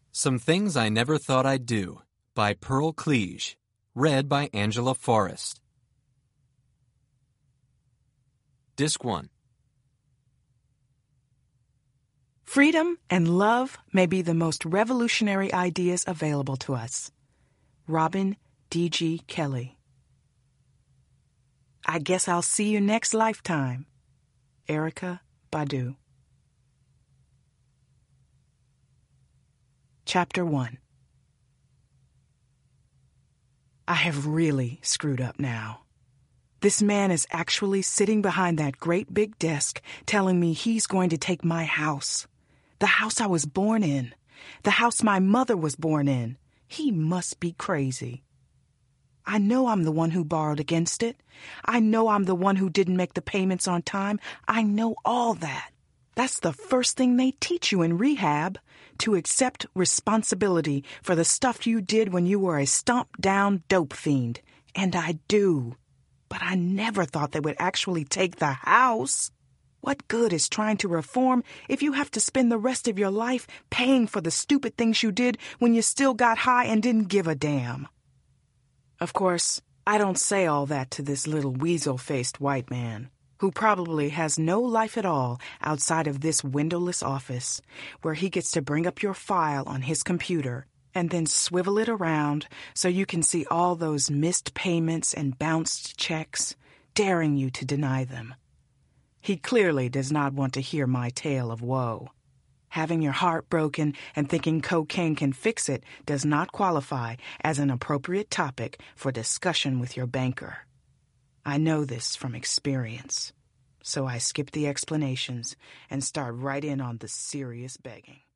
Some Things I Never Thought I'd Do by Pearl Clige. Read by Angela Forrest. Disc 1. Freedom and love may be the most revolutionary ideas available to us. Robin D.G. Kelley. I guess I'll see you next lifetime. Erykah Badu. Chapter 1. I have really screwed up now. This man is actually sitting behind that great big desk telling me he's going to take my house. The house I was born in. The house my mother was born in. He must be crazy. I know I'm the one who borrowed against it. I know I'm the one who didn't make the payments on time. I know all that. That's the first thing they teach you in rehab, to accept responsibility for the stuff you did when you were a stomped-down dope fiend. And I do. But I never thought they would actually take the house. What good is trying to reform if you have to spend the rest of your life paying for the stupid things you did when you still got high and didn't give a damn? Of course, I don't say all that to this little weasel-faced white man, who probably has no life at all outside of this windowless office, where he gets to bring up your file on his computer and then swivel it around so you can see all those missed payments and bounced checks, daring you to deny them. He clearly does not want to hear my tale of woe. Having your heart broken and thinking cocaine can fix it does not qualify as an appropriate topic for discussion with your banker. I know this from experience, so I skip the explanations and start right in on the serious begging.